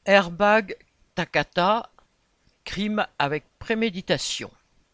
Airbag Takata, crime avec préméditation.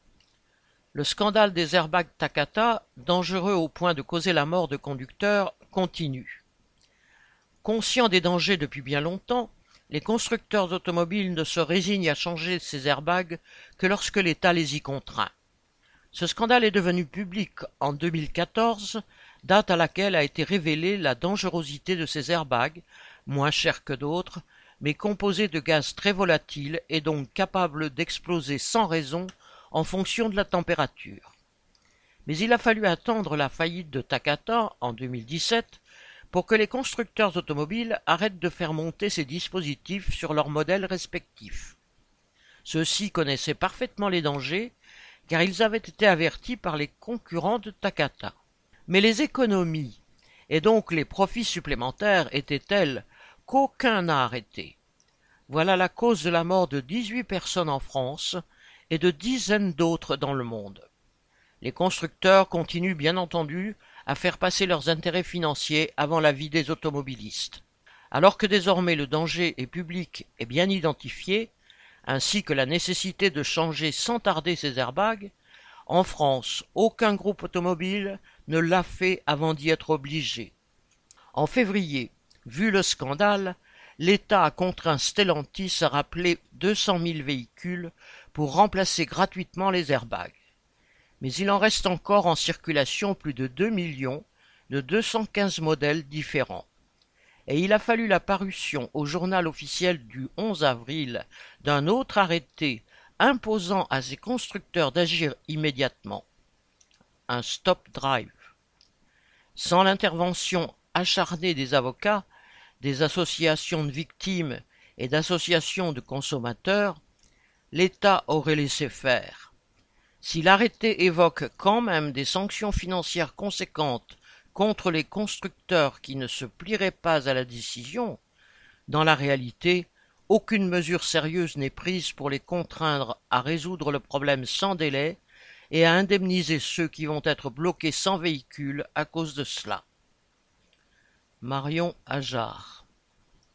Le scandale des airbags Takata, dangereux au point de causer la mort de conducteurs, continue. Conscients des dangers depuis bien longtemps, les constructeurs automobiles ne se résignent à changer ces airbags que lorsque l'État les y contraint. Ce scandale est devenu public en 2014, date à laquelle a été révélée la dangerosité de ces airbags, moins chers que d'autres, mais composés de gaz très volatiles et donc capables d'exploser sans raison en fonction de la température. Mais il a fallu attendre la faillite de Takata en 2017 pour que les constructeurs automobiles arrêtent de faire monter ces dispositifs sur leurs modèles respectifs. Ceux-ci connaissaient parfaitement les dangers car ils avaient été avertis par les concurrents de Takata. Mais les économies, et donc les profits supplémentaires, étaient tels qu'aucun n'a arrêté. Voilà la cause de la mort de 18 personnes en France et de dizaines d'autres dans le monde. Les constructeurs continuent bien entendu à faire passer leurs intérêts financiers avant la vie des automobilistes. Alors que désormais le danger est public et bien identifié, ainsi que la nécessité de changer sans tarder ces airbags, en France, aucun groupe automobile ne l'a fait avant d'y être obligé. En février, vu le scandale, l'État a contraint Stellantis à rappeler 200 000 véhicules pour remplacer gratuitement les airbags. Mais il en reste encore en circulation plus de 2 millions de 215 modèles différents. Et il a fallu la parution au journal officiel du 11 avril d'un autre arrêté imposant à ces constructeurs d'agir immédiatement. Un stop drive. Sans l'intervention acharnée des avocats, des associations de victimes et d'associations de consommateurs, l'État aurait laissé faire. Si l'arrêté évoque quand même des sanctions financières conséquentes contre les constructeurs qui ne se plieraient pas à la décision, dans la réalité, aucune mesure sérieuse n'est prise pour les contraindre à résoudre le problème sans délai et à indemniser ceux qui vont être bloqués sans véhicule à cause de cela. Marion Ajard.